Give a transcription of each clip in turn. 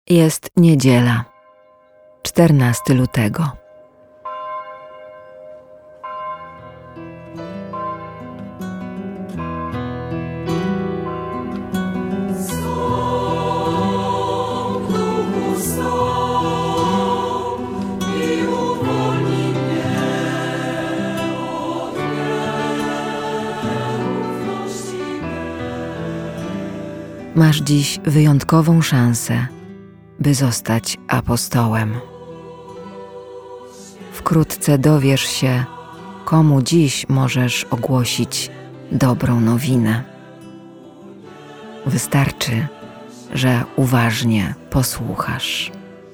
Jest niedziela, 14 lutego. Masz dziś wyjątkową szansę, by zostać apostołem. Wkrótce dowiesz się, komu dziś możesz ogłosić dobrą nowinę. Wystarczy, że uważnie posłuchasz.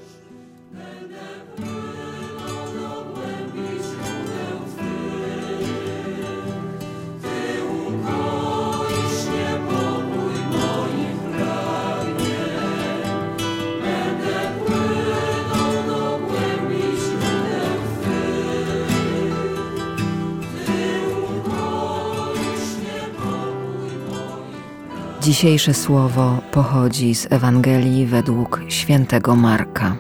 Dzisiejsze słowo pochodzi z Ewangelii według świętego Marka.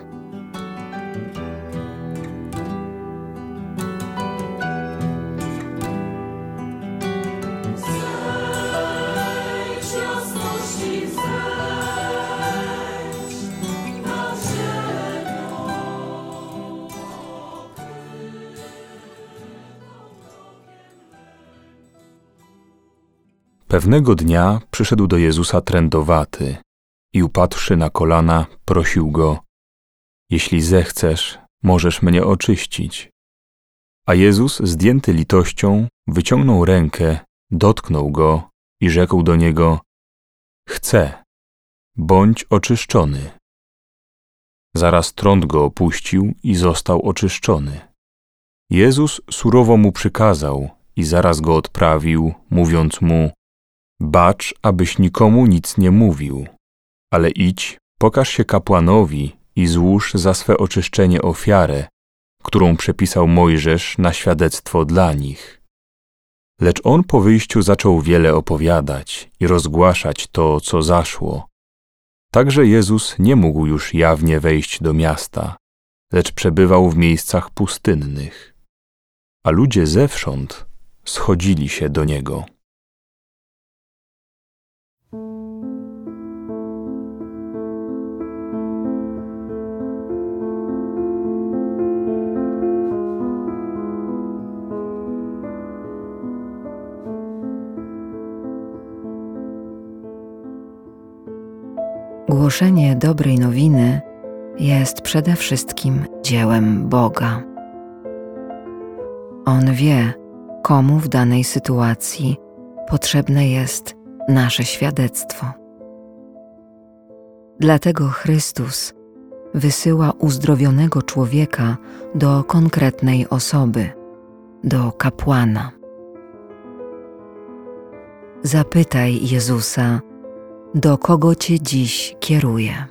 Pewnego dnia przyszedł do Jezusa trędowaty i upadłszy na kolana, prosił Go: „Jeśli zechcesz, możesz mnie oczyścić”. A Jezus, zdjęty litością, wyciągnął rękę, dotknął go i rzekł do niego: „Chcę, bądź oczyszczony”. Zaraz trąd go opuścił i został oczyszczony. Jezus surowo mu przykazał i zaraz go odprawił, mówiąc mu: „Bacz, abyś nikomu nic nie mówił, ale idź, pokaż się kapłanowi i złóż za swe oczyszczenie ofiarę, którą przepisał Mojżesz na świadectwo dla nich”. Lecz on po wyjściu zaczął wiele opowiadać i rozgłaszać to, co zaszło. Także Jezus nie mógł już jawnie wejść do miasta, lecz przebywał w miejscach pustynnych. A ludzie zewsząd schodzili się do Niego. Głoszenie dobrej nowiny jest przede wszystkim dziełem Boga. On wie, komu w danej sytuacji potrzebne jest nasze świadectwo. Dlatego Chrystus wysyła uzdrowionego człowieka do konkretnej osoby, do kapłana. Zapytaj Jezusa, do kogo Cię dziś kieruje.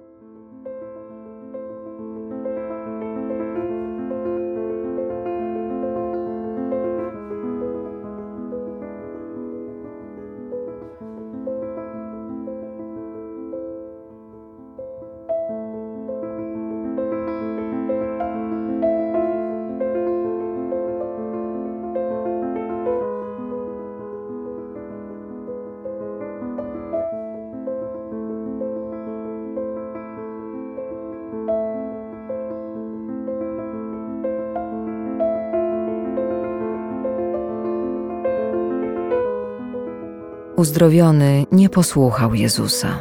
Uzdrowiony nie posłuchał Jezusa.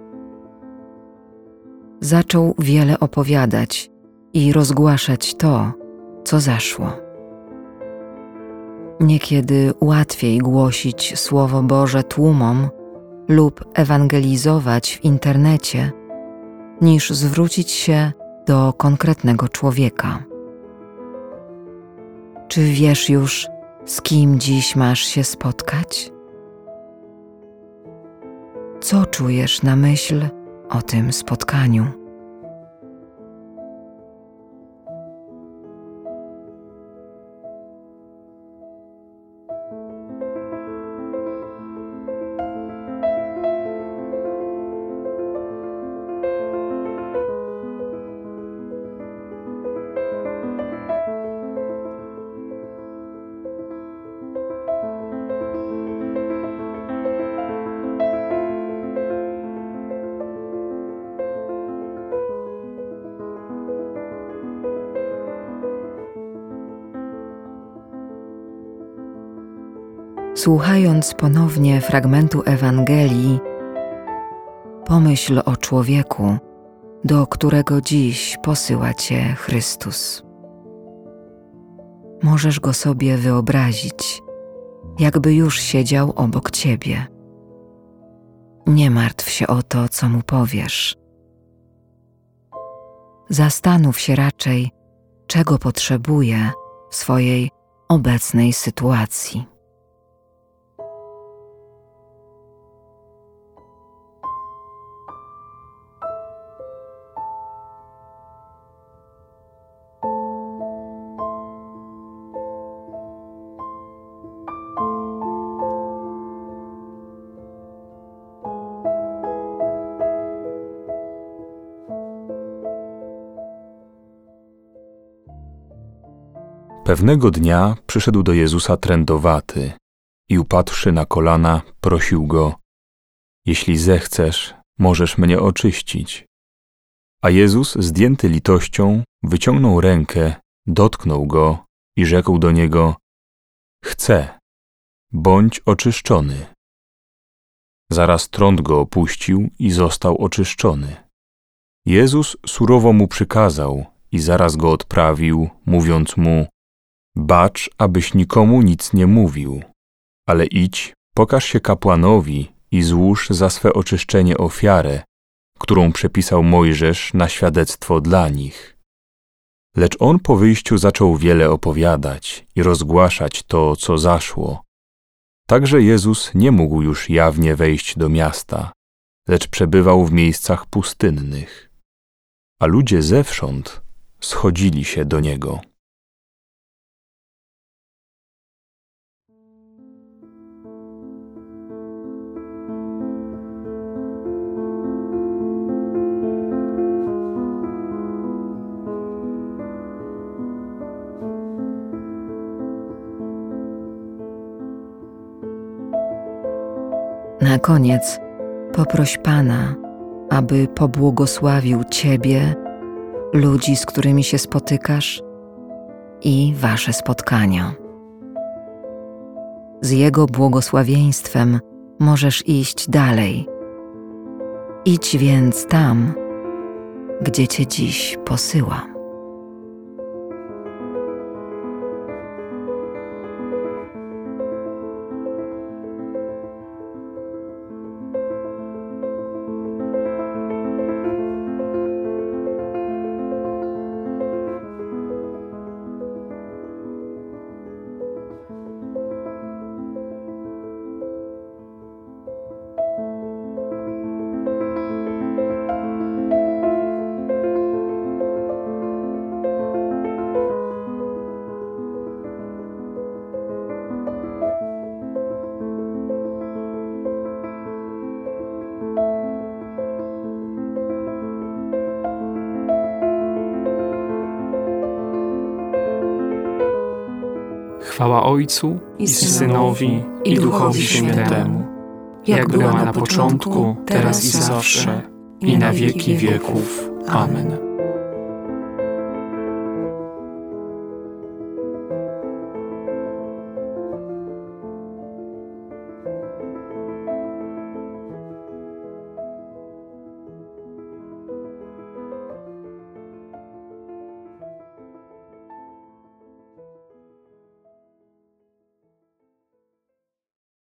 Zaczął wiele opowiadać i rozgłaszać to, co zaszło. Niekiedy łatwiej głosić Słowo Boże tłumom lub ewangelizować w internecie, niż zwrócić się do konkretnego człowieka. Czy wiesz już, z kim dziś masz się spotkać? Co czujesz na myśl o tym spotkaniu? Słuchając ponownie fragmentu Ewangelii, pomyśl o człowieku, do którego dziś posyła Cię Chrystus. Możesz go sobie wyobrazić, jakby już siedział obok Ciebie. Nie martw się o to, co mu powiesz. Zastanów się raczej, czego potrzebuje w swojej obecnej sytuacji. Pewnego dnia przyszedł do Jezusa trędowaty i upadłszy na kolana, prosił go: jeśli zechcesz, możesz mnie oczyścić. A Jezus, zdjęty litością, wyciągnął rękę, dotknął go i rzekł do niego: chcę, bądź oczyszczony. Zaraz trąd go opuścił i został oczyszczony. Jezus surowo mu przykazał i zaraz go odprawił, mówiąc mu: bacz, abyś nikomu nic nie mówił, ale idź, pokaż się kapłanowi i złóż za swe oczyszczenie ofiarę, którą przepisał Mojżesz na świadectwo dla nich. Lecz on po wyjściu zaczął wiele opowiadać i rozgłaszać to, co zaszło. Także Jezus nie mógł już jawnie wejść do miasta, lecz przebywał w miejscach pustynnych. A ludzie zewsząd schodzili się do Niego. Na koniec poproś Pana, aby pobłogosławił Ciebie, ludzi, z którymi się spotykasz i Wasze spotkania. Z Jego błogosławieństwem możesz iść dalej. Idź więc tam, gdzie Cię dziś posyła. Chwała Ojcu i Synowi, i Duchowi Świętemu, jak była na początku, teraz i zawsze, i na wieki wieków. Amen.